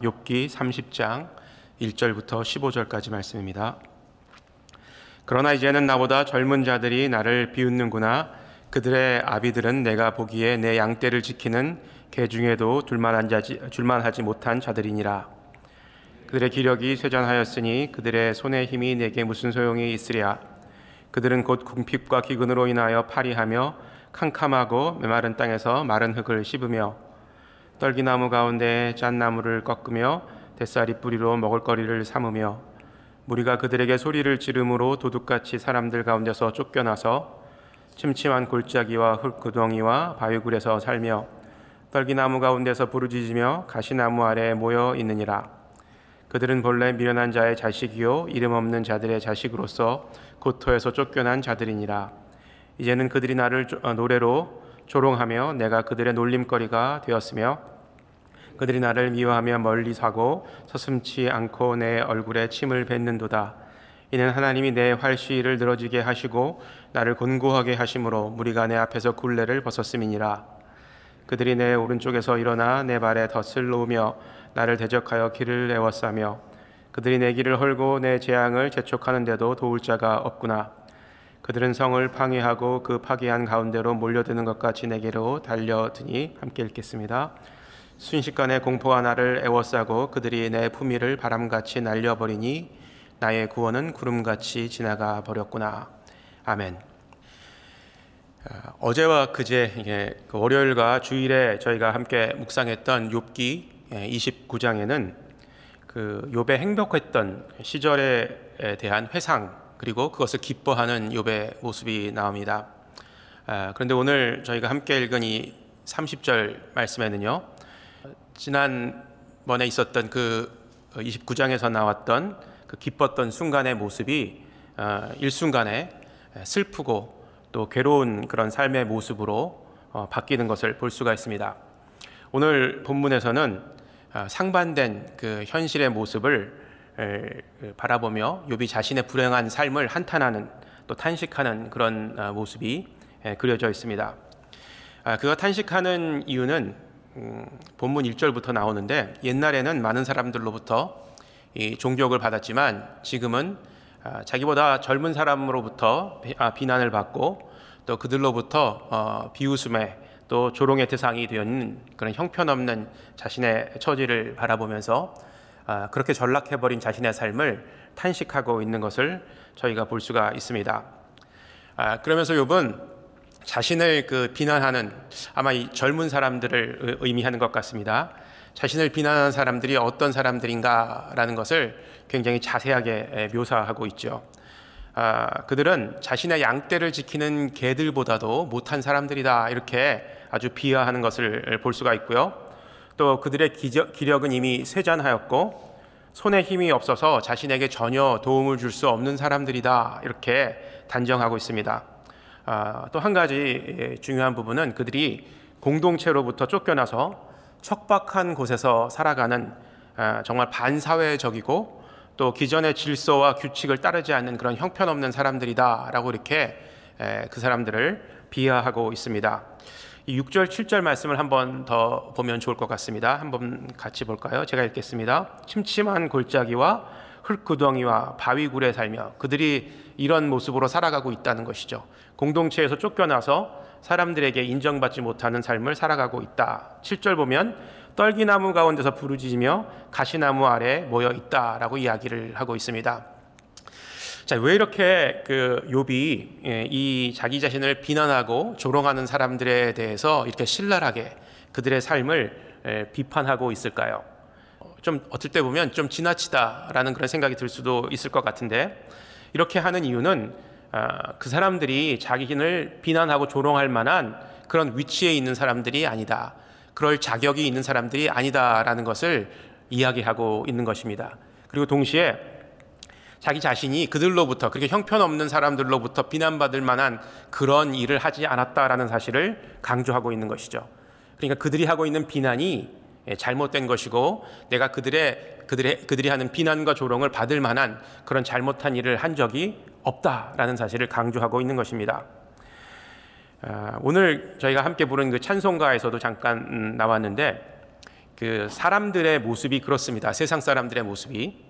욥기 30장 1절부터 15절까지 말씀입니다. 그러나 이제는 나보다 젊은 자들이 나를 비웃는구나. 그들의 아비들은 내가 보기에 내 양떼를 지키는 개 중에도 둘만하지 못한 자들이니라. 그들의 기력이 쇠잔하였으니 그들의 손의 힘이 내게 무슨 소용이 있으랴. 그들은 곧 궁핍과 기근으로 인하여 파리하며 캄캄하고 메마른 땅에서 마른 흙을 씹으며 떨기나무 가운데 잣나무를 꺾으며 뱃살이 뿌리로 먹을거리를 삼으며 무리가 그들에게 소리를 지르므로 도둑같이 사람들 가운데서 쫓겨나서 침침한 골짜기와 흙구덩이와 바위굴에서 살며 떨기나무 가운데서 부르짖으며 가시나무 아래에 모여 있느니라. 그들은 본래 미련한 자의 자식이요 이름 없는 자들의 자식으로서 고토에서 쫓겨난 자들이니라. 이제는 그들이 나를 노래로 조롱하며 내가 그들의 놀림거리가 되었으며 그들이 나를 미워하며 멀리 사고 서슴지 않고 내 얼굴에 침을 뱉는도다. 이는 하나님이 내 활시위를 늘어지게 하시고 나를 곤고하게 하심으로 무리가 내 앞에서 굴레를 벗었음이니라. 그들이 내 오른쪽에서 일어나 내 발에 덫을 놓으며 나를 대적하여 길을 에워싸며 그들이 내 길을 헐고 내 재앙을 재촉하는데도 도울 자가 없구나. 그들은 성을 방해하고 그 파괴한 가운데로 몰려드는 것 같이 내게로 달려드니. 함께 읽겠습니다. 순식간에 공포가 나를 에워싸고 그들이 내 품위를 바람같이 날려버리니 나의 구원은 구름같이 지나가 버렸구나. 아멘. 어제와 그제 월요일과 주일에 저희가 함께 묵상했던 욥기 29장에는 그 욥의 행복했던 시절에 대한 회상 그리고 그것을 기뻐하는 욥의 모습이 나옵니다. 그런데 오늘 저희가 함께 읽은 이 30절 말씀에는요, 지난번에 있었던 그 29장에서 나왔던 그 기뻤던 순간의 모습이 일순간에 슬프고 또 괴로운 그런 삶의 모습으로 바뀌는 것을 볼 수가 있습니다. 오늘 본문에서는 상반된 그 현실의 모습을 바라보며 욥이 자신의 불행한 삶을 한탄하는 또 탄식하는 그런 모습이 그려져 있습니다. 그가 탄식하는 이유는 본문 1절부터 나오는데, 옛날에는 많은 사람들로부터 이 종교를 받았지만 지금은 자기보다 젊은 사람으로부터 비난을 받고 또 그들로부터 비웃음에 또 조롱의 대상이 되는 그런 형편없는 자신의 처지를 바라보면서 그렇게 전락해버린 자신의 삶을 탄식하고 있는 것을 저희가 볼 수가 있습니다. 그러면서 욥은 자신을 비난하는, 아마 이 젊은 사람들을 의미하는 것 같습니다. 자신을 비난하는 사람들이 어떤 사람들인가라는 것을 굉장히 자세하게 묘사하고 있죠. 그들은 자신의 양떼를 지키는 개들보다도 못한 사람들이다, 이렇게 아주 비하하는 것을 볼 수가 있고요. 또 그들의 기력은 이미 쇠잔하였고 손에 힘이 없어서 자신에게 전혀 도움을 줄 수 없는 사람들이다, 이렇게 단정하고 있습니다. 또 한 가지 중요한 부분은 그들이 공동체로부터 쫓겨나서 척박한 곳에서 살아가는 정말 반사회적이고 또 기존의 질서와 규칙을 따르지 않는 그런 형편없는 사람들이다라고 이렇게 그 사람들을 비하하고 있습니다. 이 6절, 7절 말씀을 한번 더 보면 좋을 것 같습니다. 한번 같이 볼까요? 제가 읽겠습니다. 침침한 골짜기와 흙구덩이와 바위굴에 살며, 그들이 이런 모습으로 살아가고 있다는 것이죠. 공동체에서 쫓겨나서 사람들에게 인정받지 못하는 삶을 살아가고 있다. 7절 보면 떨기나무 가운데서 부르짖으며 가시나무 아래에 모여 있다라고 이야기를 하고 있습니다. 자, 왜 이렇게 욥이 이 자기 자신을 비난하고 조롱하는 사람들에 대해서 이렇게 신랄하게 그들의 삶을 비판하고 있을까요? 좀 어떨 때 보면 좀 지나치다라는 그런 생각이 들 수도 있을 것 같은데, 이렇게 하는 이유는 그 사람들이 자기를 비난하고 조롱할 만한 그런 위치에 있는 사람들이 아니다, 그럴 자격이 있는 사람들이 아니다라는 것을 이야기하고 있는 것입니다. 그리고 동시에 자기 자신이 그들로부터, 그렇게 형편없는 사람들로부터 비난받을 만한 그런 일을 하지 않았다라는 사실을 강조하고 있는 것이죠. 그러니까 그들이 하고 있는 비난이 잘못된 것이고 내가 그들이 하는 비난과 조롱을 받을 만한 그런 잘못한 일을 한 적이 없다라는 사실을 강조하고 있는 것입니다. 오늘 저희가 함께 부른 그 찬송가에서도 잠깐 나왔는데, 그 사람들의 모습이 그렇습니다. 세상 사람들의 모습이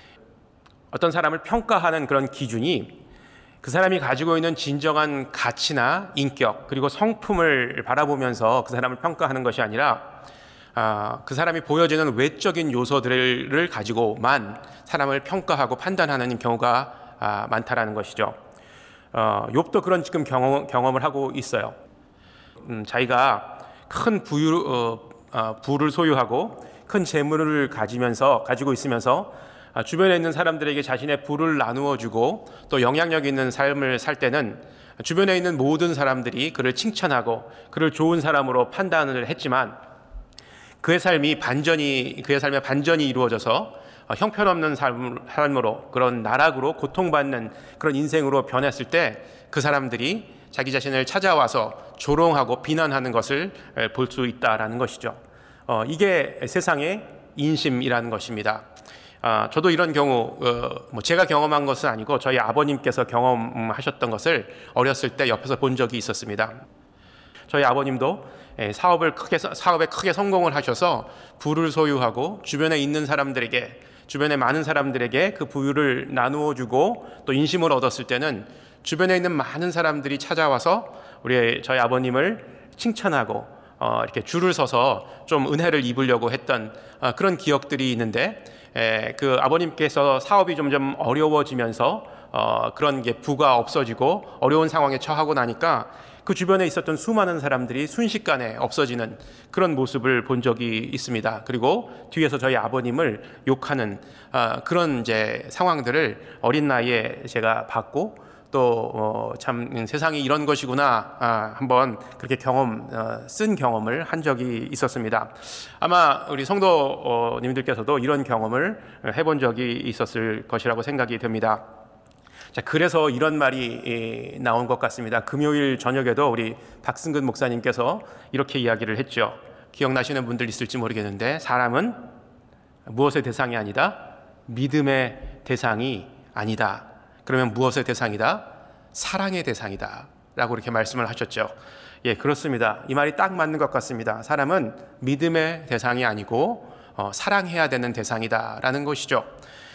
어떤 사람을 평가하는 그런 기준이 그 사람이 가지고 있는 진정한 가치나 인격 그리고 성품을 바라보면서 그 사람을 평가하는 것이 아니라 그 사람이 보여지는 외적인 요소들을 가지고만 사람을 평가하고 판단하는 경우가 많다라는 것이죠. 욥도 그런 지금 경험을 하고 있어요. 자기가 큰 부를 소유하고 큰 재물을 가지고 있으면서 주변에 있는 사람들에게 자신의 부를 나누어 주고 또 영향력 있는 삶을 살 때는 주변에 있는 모든 사람들이 그를 칭찬하고 그를 좋은 사람으로 판단을 했지만 그의 삶에 반전이 이루어져서 형편없는 삶으로 그런 나락으로 고통받는 그런 인생으로 변했을 때 그 사람들이 자기 자신을 찾아와서 조롱하고 비난하는 것을 볼 수 있다라는 것이죠. 이게 세상의 인심이라는 것입니다. 저도 이런 경우 제가 경험한 것은 아니고 저희 아버님께서 경험하셨던 것을 어렸을 때 옆에서 본 적이 있었습니다. 저희 아버님도 사업에 크게 성공을 하셔서 부를 소유하고 주변에 많은 사람들에게 그 부유를 나누어 주고 또 인심을 얻었을 때는 주변에 있는 많은 사람들이 찾아와서 저희 아버님을 칭찬하고 이렇게 줄을 서서 좀 은혜를 입으려고 했던 그런 기억들이 있는데 그 아버님께서 사업이 점점 어려워지면서 그런 게 부가 없어지고 어려운 상황에 처하고 나니까 그 주변에 있었던 수많은 사람들이 순식간에 없어지는 그런 모습을 본 적이 있습니다. 그리고 뒤에서 저희 아버님을 욕하는 그런 이제 상황들을 어린 나이에 제가 봤고 또 참 세상이 이런 것이구나 한번 그렇게 쓴 경험을 한 적이 있었습니다. 아마 우리 성도님들께서도 이런 경험을 해본 적이 있었을 것이라고 생각이 됩니다. 자, 그래서 이런 말이 나온 것 같습니다. 금요일 저녁에도 우리 박승근 목사님께서 이렇게 이야기를 했죠. 기억나시는 분들 있을지 모르겠는데 사람은 무엇의 대상이 아니다? 믿음의 대상이 아니다. 그러면 무엇의 대상이다? 사랑의 대상이다 라고 이렇게 말씀을 하셨죠. 예, 그렇습니다. 이 말이 딱 맞는 것 같습니다. 사람은 믿음의 대상이 아니고 사랑해야 되는 대상이다 라는 것이죠.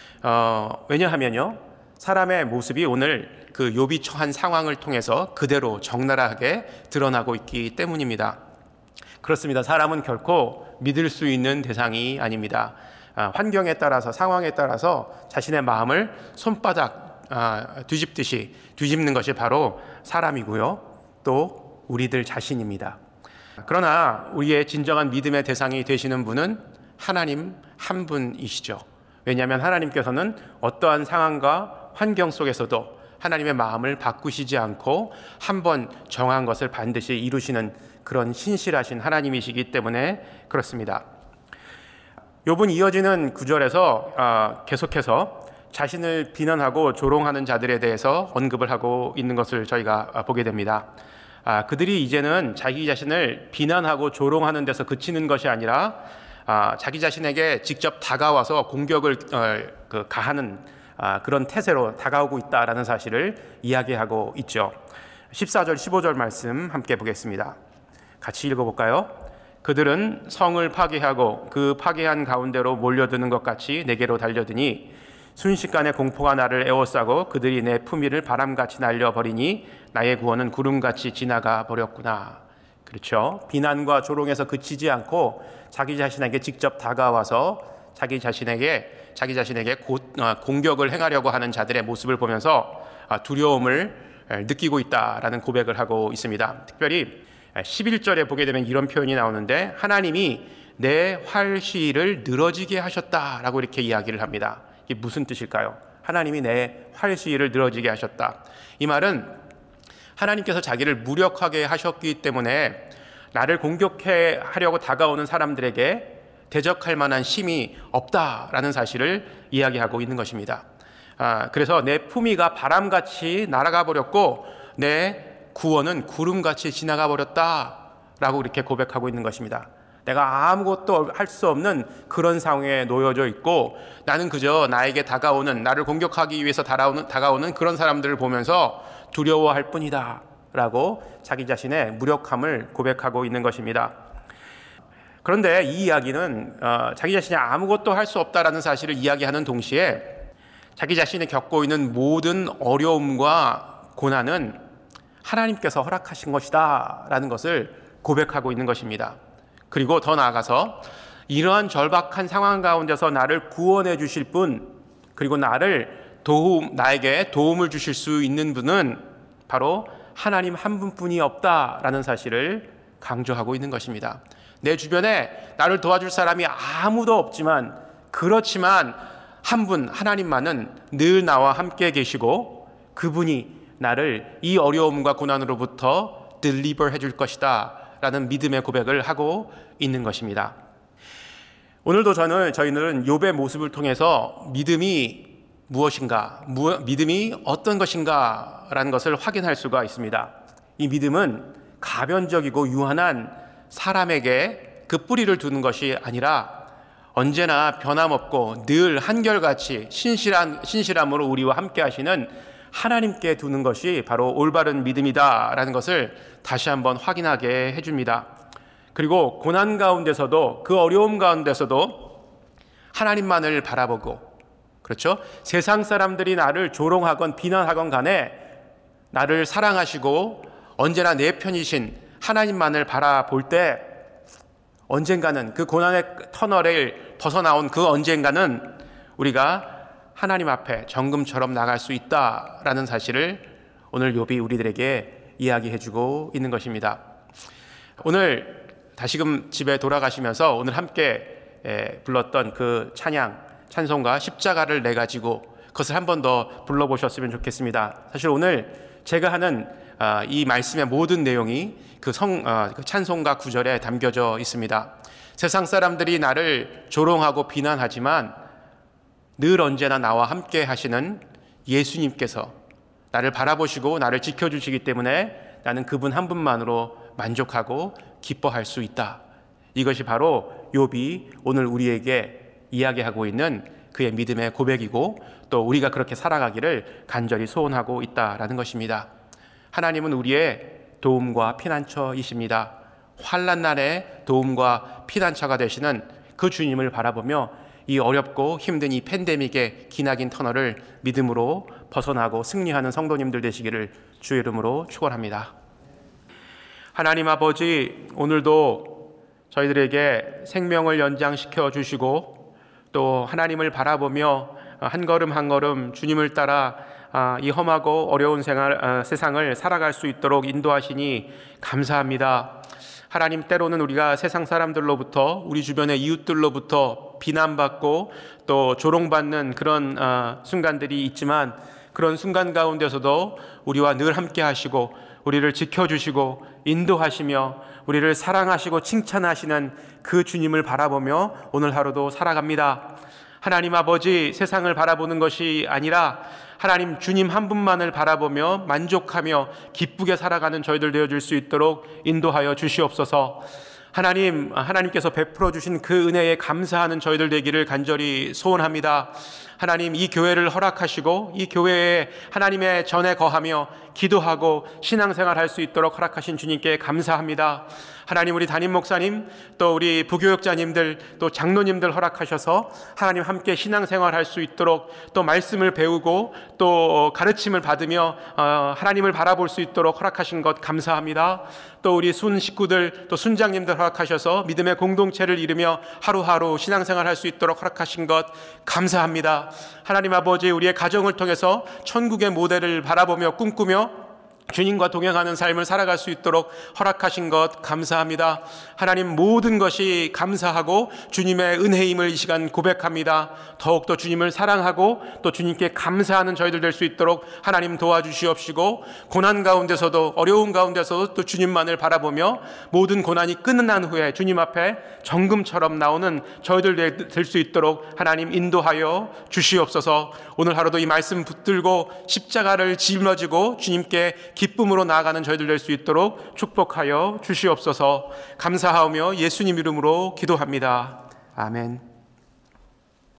왜냐하면요, 사람의 모습이 오늘 그 욥이 처한 상황을 통해서 그대로 적나라하게 드러나고 있기 때문입니다. 그렇습니다. 사람은 결코 믿을 수 있는 대상이 아닙니다. 환경에 따라서, 상황에 따라서 자신의 마음을 손바닥 뒤집듯이 뒤집는 것이 바로 사람이고요, 또 우리들 자신입니다. 그러나 우리의 진정한 믿음의 대상이 되시는 분은 하나님 한 분이시죠. 왜냐하면 하나님께서는 어떠한 상황과 환경 속에서도 하나님의 마음을 바꾸시지 않고 한번 정한 것을 반드시 이루시는 그런 신실하신 하나님이시기 때문에 그렇습니다. 욥은 이어지는 구절에서 계속해서 자신을 비난하고 조롱하는 자들에 대해서 언급을 하고 있는 것을 저희가 보게 됩니다. 그들이 이제는 자기 자신을 비난하고 조롱하는 데서 그치는 것이 아니라 자기 자신에게 직접 다가와서 공격을 가하는 그런 태세로 다가오고 있다라는 사실을 이야기하고 있죠. 14절 15절 말씀 함께 보겠습니다. 같이 읽어볼까요? 그들은 성을 파괴하고 그 파괴한 가운데로 몰려드는 것 같이 내게로 달려드니 순식간에 공포가 나를 에워싸고 그들이 내 품위를 바람같이 날려버리니 나의 구원은 구름같이 지나가 버렸구나. 그렇죠. 비난과 조롱에서 그치지 않고 자기 자신에게 직접 다가와서 자기 자신에게 공격을 행하려고 하는 자들의 모습을 보면서 두려움을 느끼고 있다라는 고백을 하고 있습니다. 특별히 11절에 보게 되면 이런 표현이 나오는데 하나님이 내 활시위를 늘어지게 하셨다라고 이렇게 이야기를 합니다. 이게 무슨 뜻일까요? 하나님이 내 활시위를 늘어지게 하셨다. 이 말은 하나님께서 자기를 무력하게 하셨기 때문에 나를 공격해 하려고 다가오는 사람들에게 대적할 만한 힘이 없다라는 사실을 이야기하고 있는 것입니다. 그래서 내 품위가 바람같이 날아가 버렸고 내 구원은 구름같이 지나가 버렸다라고 이렇게 고백하고 있는 것입니다. 내가 아무것도 할 수 없는 그런 상황에 놓여져 있고 나는 그저 나에게 나를 공격하기 위해서 다가오는 그런 사람들을 보면서 두려워할 뿐이다 라고 자기 자신의 무력함을 고백하고 있는 것입니다. 그런데 이 이야기는 자기 자신이 아무것도 할 수 없다라는 사실을 이야기하는 동시에 자기 자신이 겪고 있는 모든 어려움과 고난은 하나님께서 허락하신 것이다 라는 것을 고백하고 있는 것입니다. 그리고 더 나아가서 이러한 절박한 상황 가운데서 나를 구원해 주실 분, 그리고 나에게 도움을 주실 수 있는 분은 바로 하나님 한 분뿐이 없다라는 사실을 강조하고 있는 것입니다. 내 주변에 나를 도와줄 사람이 아무도 없지만, 그렇지만 한 분 하나님만은 늘 나와 함께 계시고 그분이 나를 이 어려움과 고난으로부터 deliver 해줄 것이다 라는 믿음의 고백을 하고 있는 것입니다. 오늘도 저희는 욥의 모습을 통해서 믿음이 무엇인가, 믿음이 어떤 것인가 라는 것을 확인할 수가 있습니다. 이 믿음은 가변적이고 유한한 사람에게 그 뿌리를 두는 것이 아니라 언제나 변함없고 늘 한결같이 신실함으로 우리와 함께 하시는 하나님께 두는 것이 바로 올바른 믿음이다라는 것을 다시 한번 확인하게 해줍니다. 그리고 고난 가운데서도, 그 어려움 가운데서도 하나님만을 바라보고, 그렇죠? 세상 사람들이 나를 조롱하건 비난하건 간에 나를 사랑하시고 언제나 내 편이신 하나님만을 바라볼 때 언젠가는 그 고난의 터널을 벗어나온 그 언젠가는 우리가 하나님 앞에 정금처럼 나갈 수 있다라는 사실을 오늘 욥이 우리들에게 이야기해주고 있는 것입니다. 오늘 다시금 집에 돌아가시면서 오늘 함께 불렀던 그 찬송가 십자가를 내 가지고 그것을 한 번 더 불러보셨으면 좋겠습니다. 사실 오늘 제가 하는 이 말씀의 모든 내용이 그 찬송가 구절에 담겨져 있습니다. 세상 사람들이 나를 조롱하고 비난하지만 늘 언제나 나와 함께 하시는 예수님께서 나를 바라보시고 나를 지켜주시기 때문에 나는 그분 한 분만으로 만족하고 기뻐할 수 있다. 이것이 바로 욥이 오늘 우리에게 이야기하고 있는 그의 믿음의 고백이고, 또 우리가 그렇게 살아가기를 간절히 소원하고 있다라는 것입니다. 하나님은 우리의 도움과 피난처이십니다. 환난 날에 도움과 피난처가 되시는 그 주님을 바라보며 이 어렵고 힘든 이 팬데믹의 기나긴 터널을 믿음으로 벗어나고 승리하는 성도님들 되시기를 주의 이름으로 축원합니다. 하나님 아버지, 오늘도 저희들에게 생명을 연장시켜 주시고 또 하나님을 바라보며 한 걸음 한 걸음 주님을 따라 이 험하고 어려운 세상을 살아갈 수 있도록 인도하시니 감사합니다. 하나님, 때로는 우리가 세상 사람들로부터, 우리 주변의 이웃들로부터 비난받고 또 조롱받는 그런 순간들이 있지만, 그런 순간 가운데서도 우리와 늘 함께 하시고 우리를 지켜주시고 인도하시며 우리를 사랑하시고 칭찬하시는 그 주님을 바라보며 오늘 하루도 살아갑니다. 하나님 아버지, 세상을 바라보는 것이 아니라 하나님 주님 한 분만을 바라보며 만족하며 기쁘게 살아가는 저희들 되어줄 수 있도록 인도하여 주시옵소서. 하나님께서 베풀어 주신 그 은혜에 감사하는 저희들 되기를 간절히 소원합니다. 하나님, 이 교회를 허락하시고 이 교회에 하나님의 전에 거하며 기도하고 신앙생활 할 수 있도록 허락하신 주님께 감사합니다. 하나님, 우리 담임 목사님, 또 우리 부교육자님들, 또 장로님들 허락하셔서 하나님 함께 신앙생활 할 수 있도록, 또 말씀을 배우고 또 가르침을 받으며 하나님을 바라볼 수 있도록 허락하신 것 감사합니다. 또 우리 순 식구들, 또 순장님들 허락하셔서 믿음의 공동체를 이루며 하루하루 신앙생활 할 수 있도록 허락하신 것 감사합니다. 하나님 아버지, 우리의 가정을 통해서 천국의 모델을 바라보며 꿈꾸며 주님과 동행하는 삶을 살아갈 수 있도록 허락하신 것 감사합니다. 하나님, 모든 것이 감사하고 주님의 은혜임을 이 시간 고백합니다. 더욱더 주님을 사랑하고 또 주님께 감사하는 저희들 될 수 있도록 하나님 도와주시옵시고, 고난 가운데서도 어려운 가운데서도 또 주님만을 바라보며 모든 고난이 끝난 후에 주님 앞에 정금처럼 나오는 저희들 될 수 있도록 하나님 인도하여 주시옵소서. 오늘 하루도 이 말씀 붙들고 십자가를 짊어지고 주님께 기쁨으로 나아가는 저희들 될 수 있도록 축복하여 주시옵소서. 감사하며 예수님 이름으로 기도합니다. 아멘.